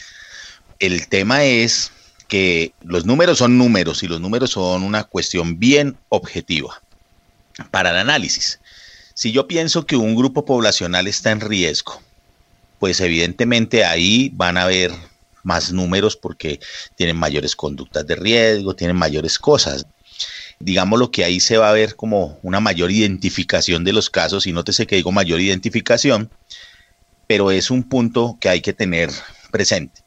El tema es que los números son números, y los números son una cuestión bien objetiva para el análisis. Si yo pienso que un grupo poblacional está en riesgo, pues evidentemente ahí van a haber más números porque tienen mayores conductas de riesgo, tienen mayores cosas. Digamos lo que ahí se va a ver como una mayor identificación de los casos, y nótese que digo mayor identificación, pero es un punto que hay que tener presente.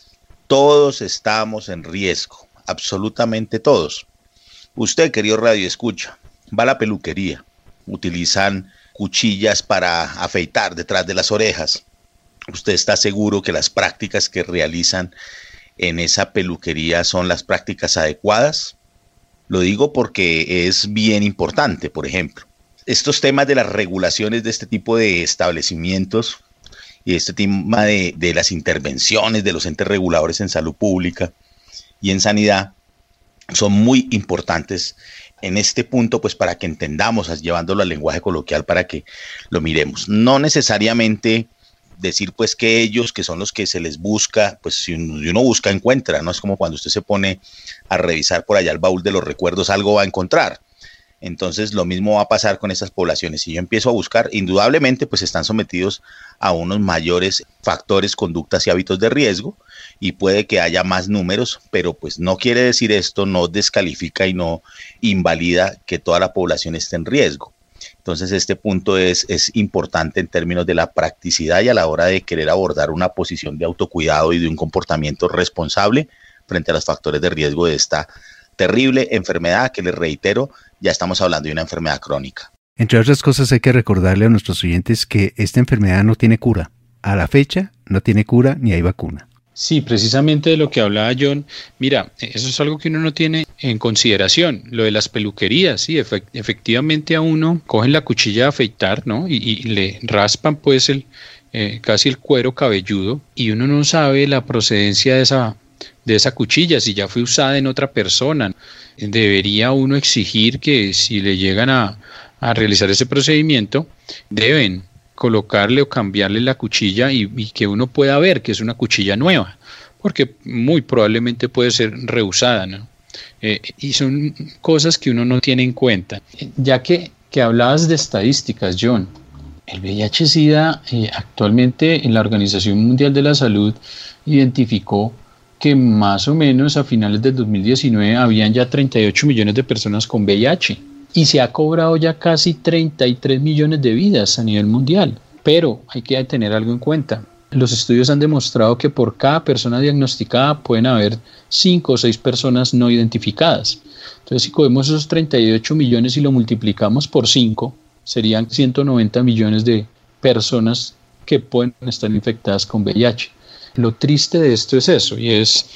Todos estamos en riesgo, absolutamente todos. Usted, querido radio escucha, va a la peluquería, utilizan cuchillas para afeitar detrás de las orejas. ¿Usted está seguro que las prácticas que realizan en esa peluquería son las prácticas adecuadas? Lo digo porque es bien importante. Por ejemplo, estos temas de las regulaciones de este tipo de establecimientos y este tema de, de las intervenciones de los entes reguladores en salud pública y en sanidad son muy importantes en este punto, pues para que entendamos, llevándolo al lenguaje coloquial, para que lo miremos. No necesariamente decir pues que ellos, que son los que se les busca, pues si uno busca, encuentra, no es como cuando usted se pone a revisar por allá el baúl de los recuerdos, algo va a encontrar. Entonces lo mismo va a pasar con esas poblaciones. Si yo empiezo a buscar, indudablemente pues están sometidos a unos mayores factores, conductas y hábitos de riesgo, y puede que haya más números, pero pues no quiere decir esto, no descalifica y no invalida que toda la población esté en riesgo. Entonces este punto es, es importante en términos de la practicidad y a la hora de querer abordar una posición de autocuidado y de un comportamiento responsable frente a los factores de riesgo de esta terrible enfermedad, que les reitero, ya estamos hablando de una enfermedad crónica. Entre otras cosas, hay que recordarle a nuestros oyentes que esta enfermedad no tiene cura. A la fecha no tiene cura ni hay vacuna. Sí, precisamente de lo que hablaba John. Mira, eso es algo que uno no tiene en consideración, lo de las peluquerías. Sí, efect- efectivamente a uno cogen la cuchilla de afeitar, ¿no? Y, y le raspan pues el eh, casi el cuero cabelludo, y uno no sabe la procedencia de esa de esa cuchilla, si ya fue usada en otra persona. Debería uno exigir que si le llegan a, a realizar ese procedimiento, deben colocarle o cambiarle la cuchilla y, y que uno pueda ver que es una cuchilla nueva, porque muy probablemente puede ser reusada, ¿no? Eh, y son cosas que uno no tiene en cuenta. Ya que, que hablabas de estadísticas, John, el V I H SIDA eh, actualmente en la Organización Mundial de la Salud identificó que más o menos a finales del dos mil diecinueve habían ya treinta y ocho millones de personas con V I H, y se ha cobrado ya casi treinta y tres millones de vidas a nivel mundial. Pero hay que tener algo en cuenta. Los estudios han demostrado que por cada persona diagnosticada pueden haber cinco o seis personas no identificadas. Entonces, si cogemos esos treinta y ocho millones y lo multiplicamos por cinco, serían ciento noventa millones de personas que pueden estar infectadas con V I H. Lo triste de esto es eso, y es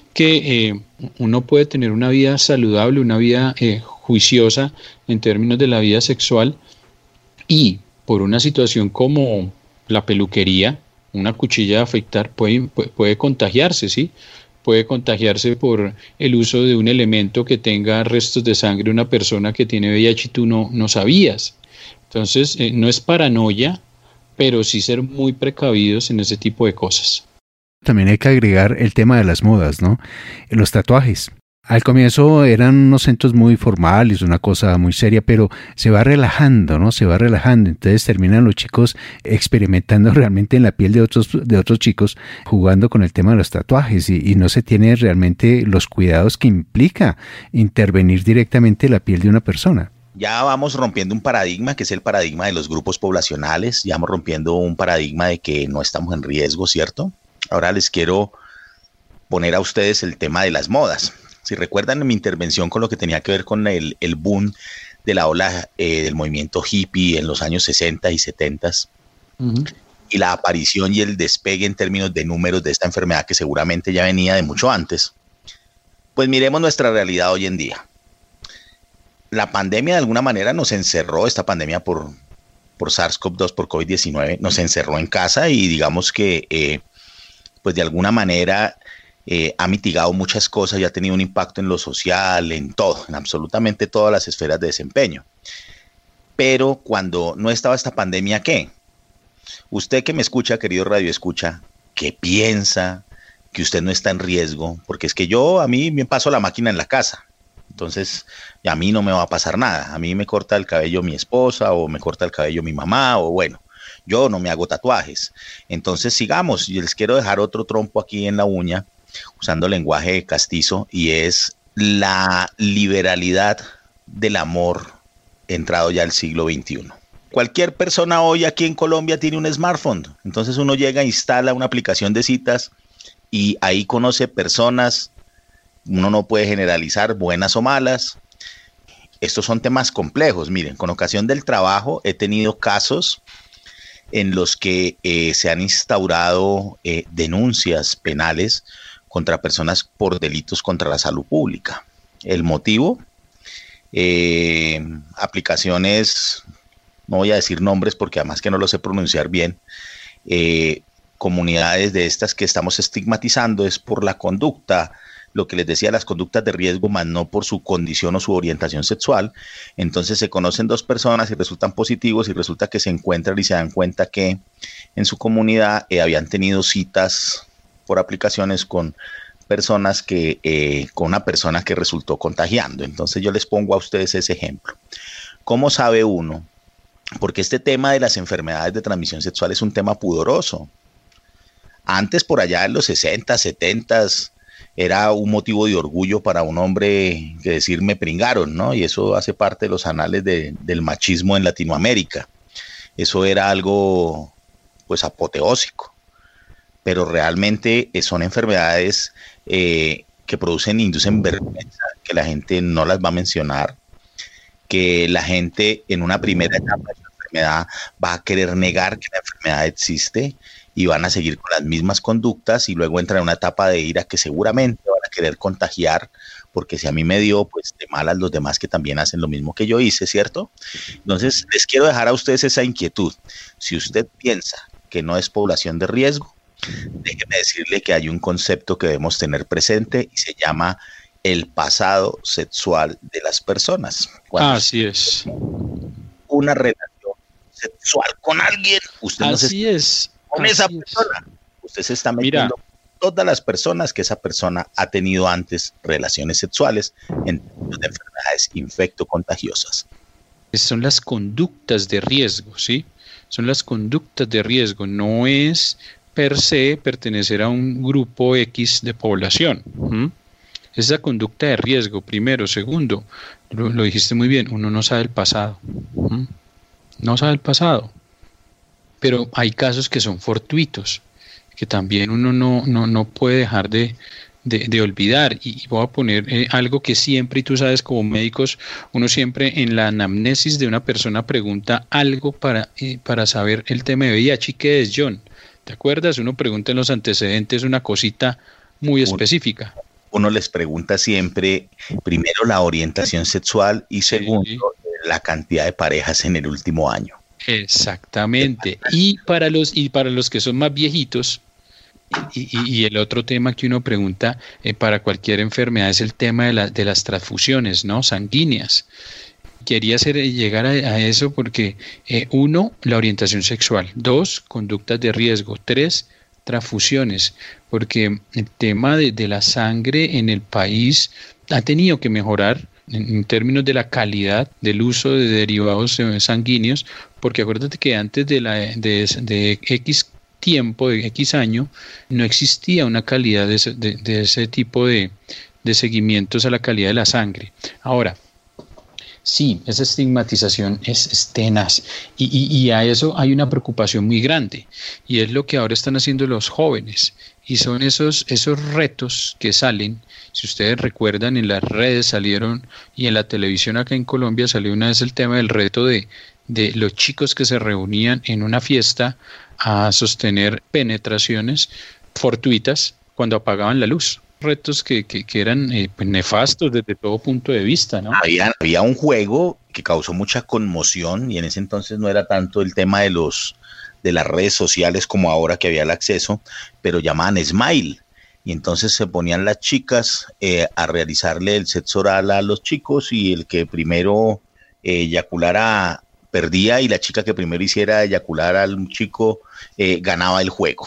que eh, uno puede tener una vida saludable, una vida eh, juiciosa en términos de la vida sexual, y por una situación como la peluquería, una cuchilla de afeitar puede, puede, puede contagiarse, ¿sí? Puede contagiarse por el uso de un elemento que tenga restos de sangre de una persona que tiene V I H y tú no, no sabías. Entonces, eh, no es paranoia, pero sí ser muy precavidos en ese tipo de cosas. También hay que agregar el tema de las modas, ¿no? Los tatuajes. Al comienzo eran unos centros muy formales, una cosa muy seria, pero se va relajando, ¿no? Se va relajando. Entonces terminan los chicos experimentando realmente en la piel de otros, de otros chicos, jugando con el tema de los tatuajes, y, y no se tiene realmente los cuidados que implica intervenir directamente en la piel de una persona. Ya vamos rompiendo un paradigma, que es el paradigma de los grupos poblacionales, ya vamos rompiendo un paradigma de que no estamos en riesgo, ¿cierto? Ahora les quiero poner a ustedes el tema de las modas. Si recuerdan en mi intervención con lo que tenía que ver con el, el boom de la ola eh, del movimiento hippie en los años sesenta y setenta, uh-huh. y la aparición y el despegue en términos de números de esta enfermedad que seguramente ya venía de mucho antes, pues miremos nuestra realidad hoy en día. La pandemia de alguna manera nos encerró, esta pandemia por, por SARS-CoV dos, por COVID diecinueve, nos encerró en casa y digamos que eh, pues de alguna manera eh, ha mitigado muchas cosas y ha tenido un impacto en lo social, en todo, en absolutamente todas las esferas de desempeño. Pero cuando no estaba esta pandemia, ¿qué? Usted que me escucha, querido radio escucha, ¿qué piensa que usted no está en riesgo? Porque es que yo, a mí me paso la máquina en la casa. Entonces, a mí no me va a pasar nada. A mí me corta el cabello mi esposa o me corta el cabello mi mamá o bueno, yo no me hago tatuajes. Entonces, sigamos. Y les quiero dejar otro trompo aquí en la uña, usando lenguaje castizo, y es la liberalidad del amor entrado ya al siglo veintiuno. Cualquier persona hoy aquí en Colombia tiene un smartphone. Entonces uno llega, instala una aplicación de citas y ahí conoce personas. Uno no puede generalizar buenas o malas. Estos son temas complejos. Miren, con ocasión del trabajo he tenido casos en los que eh, se han instaurado eh, denuncias penales contra personas por delitos contra la salud pública. El motivo, eh, aplicaciones, no voy a decir nombres porque además que no lo sé pronunciar bien, eh, comunidades de estas que estamos estigmatizando es por la conducta, lo que les decía, las conductas de riesgo, más no por su condición o su orientación sexual. Entonces se conocen dos personas y resultan positivos y resulta que se encuentran y se dan cuenta que en su comunidad eh, habían tenido citas por aplicaciones con personas que, eh, con una persona que resultó contagiando. Entonces yo les pongo a ustedes ese ejemplo. ¿Cómo sabe uno? Porque este tema de las enfermedades de transmisión sexual es un tema pudoroso. Antes, por allá en los sesenta, setenta, era un motivo de orgullo para un hombre que decir me pringaron, ¿no? Y eso hace parte de los anales de, del machismo en Latinoamérica. Eso era algo, pues, apoteósico. Pero realmente son enfermedades eh, que producen, inducen vergüenza, que la gente no las va a mencionar, que la gente en una primera etapa de la enfermedad va a querer negar que la enfermedad existe y van a seguir con las mismas conductas y luego entra en una etapa de ira que seguramente van a querer contagiar, porque si a mí me dio, pues de malas los demás que también hacen lo mismo que yo hice, ¿cierto? Entonces les quiero dejar a ustedes esa inquietud. Si usted piensa que no es población de riesgo, déjeme decirle que hay un concepto que debemos tener presente y se llama el pasado sexual de las personas. Cuando Así es. Una relación sexual con alguien, usted no Así se es. con Así esa es. persona. Usted se está metiendo con todas las personas que esa persona ha tenido antes relaciones sexuales en términos de enfermedades infectocontagiosas. Son las conductas de riesgo, ¿sí? Son las conductas de riesgo, no es per se pertenecer a un grupo X de población. ¿Mm? Esa conducta de riesgo, primero. Segundo, lo, lo dijiste muy bien, uno no sabe el pasado. ¿Mm? No sabe el pasado. Pero hay casos que son fortuitos, que también uno no, no, no puede dejar de, de, de olvidar. Y voy a poner eh, algo que siempre, y tú sabes, como médicos, uno siempre en la anamnesis de una persona pregunta algo para, eh, para saber el tema de V I H. ¿Y qué es, John? ¿Te acuerdas? Uno pregunta en los antecedentes una cosita muy específica. uno les pregunta siempre, primero, la orientación sexual y segundo, sí. la cantidad de parejas en el último año. Exactamente. Y para los, y para los que son más viejitos, y, y, y el otro tema que uno pregunta eh, para cualquier enfermedad es el tema de, la, de las transfusiones, ¿no? Sanguíneas. Quería hacer, llegar a, a eso porque, eh, uno, la orientación sexual. Dos, conductas de riesgo. Tres, transfusiones. Porque el tema de, de la sangre en el país ha tenido que mejorar en, en términos de la calidad del uso de derivados sanguíneos, porque acuérdate que antes de, la, de, de X tiempo, de X año, no existía una calidad de ese, de, de ese tipo de, de seguimientos a la calidad de la sangre. Ahora, sí, esa estigmatización es, es tenaz y, y, y a eso hay una preocupación muy grande y es lo que ahora están haciendo los jóvenes y son esos, esos retos que salen. Si ustedes recuerdan, en las redes salieron y en la televisión acá en Colombia salió una vez el tema del reto de, de los chicos que se reunían en una fiesta a sostener penetraciones fortuitas cuando apagaban la luz. Retos que, que, que eran eh, nefastos desde todo punto de vista, ¿no? Había, había un juego que causó mucha conmoción y en ese entonces no era tanto el tema de los de las redes sociales como ahora que había el acceso, pero llamaban Smile y entonces se ponían las chicas eh, a realizarle el sexo oral a los chicos y el que primero eh, eyaculara perdía y la chica que primero hiciera eyacular al chico eh, ganaba el juego.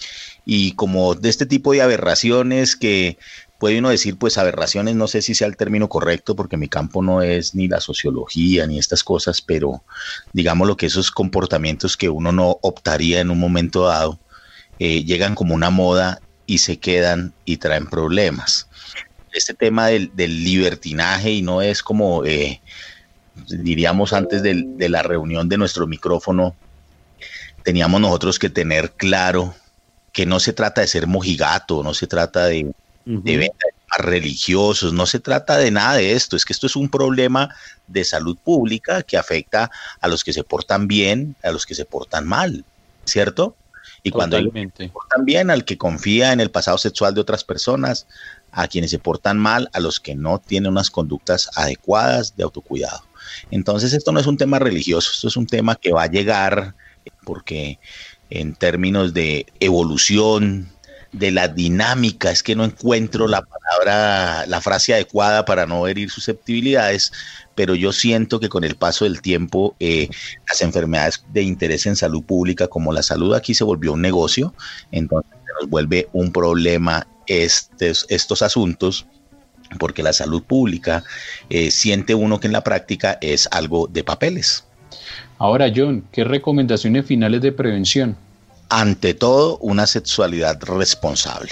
Y como de este tipo de aberraciones que puede uno decir, pues aberraciones, no sé si sea el término correcto, porque mi campo no es ni la sociología ni estas cosas, pero digamos lo que esos comportamientos que uno no optaría en un momento dado, eh, llegan como una moda y se quedan y traen problemas. Este tema del, del libertinaje y no es como, eh, diríamos antes del, de la reunión de nuestro micrófono, teníamos nosotros que tener claro que no se trata de ser mojigato, no se trata de, uh-huh. de venta de religiosos, no se trata de nada de esto, es que esto es un problema de salud pública que afecta a los que se portan bien, a los que se portan mal, ¿cierto? Y cuando se portan bien, al que confía en el pasado sexual de otras personas, a quienes se portan mal, a los que no tienen unas conductas adecuadas de autocuidado. Entonces esto no es un tema religioso, esto es un tema que va a llegar porque en términos de evolución, de la dinámica, es que no encuentro la palabra, la frase adecuada para no herir susceptibilidades, pero yo siento que con el paso del tiempo eh, las enfermedades de interés en salud pública, como la salud aquí se volvió un negocio, entonces se nos vuelve un problema estos, estos asuntos, porque la salud pública eh, siente uno que en la práctica es algo de papeles. Ahora, John, ¿qué recomendaciones finales de prevención? Ante todo, una sexualidad responsable.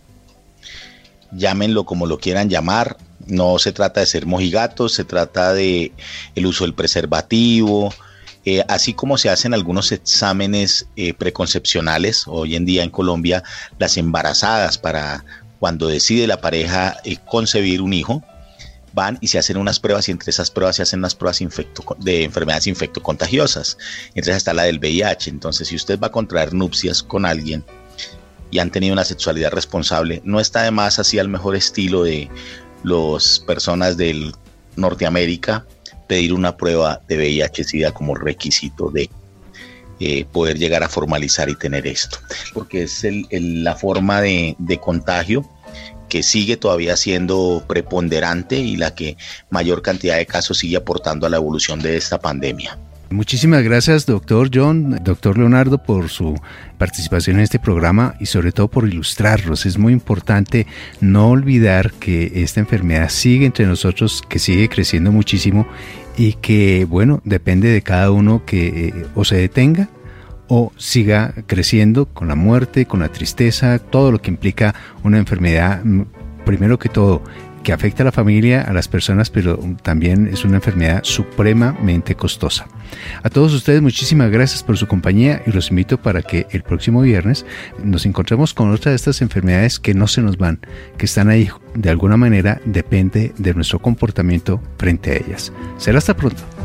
Llámenlo como lo quieran llamar, no se trata de ser mojigatos, se trata de el uso del preservativo, eh, así como se hacen algunos exámenes eh, preconcepcionales. Hoy en día en Colombia, las embarazadas, para cuando decide la pareja eh, concebir un hijo, van y se hacen unas pruebas y entre esas pruebas se hacen unas pruebas infecto, de enfermedades infectocontagiosas. Entre esas está la del V I H. Entonces, si usted va a contraer nupcias con alguien y han tenido una sexualidad responsable, no está de más, así al mejor estilo de las personas del Norteamérica, pedir una prueba de V I H-Sida como requisito de eh, poder llegar a formalizar y tener esto. Porque es el, el, la forma de, de contagio que sigue todavía siendo preponderante y la que mayor cantidad de casos sigue aportando a la evolución de esta pandemia. Muchísimas gracias, doctor John, doctor Leonardo, por su participación en este programa y sobre todo por ilustrarnos. Es muy importante no olvidar que esta enfermedad sigue entre nosotros, que sigue creciendo muchísimo y que, bueno, depende de cada uno que eh, o se detenga o siga creciendo con la muerte, con la tristeza, todo lo que implica una enfermedad, primero que todo, que afecta a la familia, a las personas, pero también es una enfermedad supremamente costosa. A todos ustedes, muchísimas gracias por su compañía y los invito para que el próximo viernes nos encontremos con otra de estas enfermedades que no se nos van, que están ahí, de alguna manera depende de nuestro comportamiento frente a ellas. Será hasta pronto.